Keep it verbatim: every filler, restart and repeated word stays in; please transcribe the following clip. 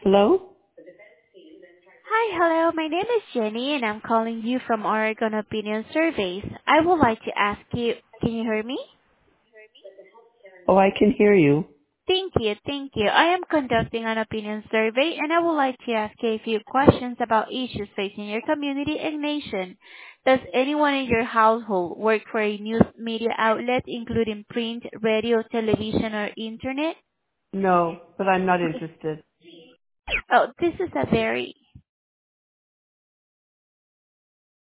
Hello? Hi, hello. My name is Jenny, and I'm calling you from Oregon Opinion Surveys. I would like to ask you, can you hear me? Oh, I can hear you. Thank you, thank you. I am conducting an opinion survey, and I would like to ask you a few questions about issues facing your community and nation. Does anyone in your household work for a news media outlet, including print, radio, television, or internet? No, but I'm not interested. Oh, this is a very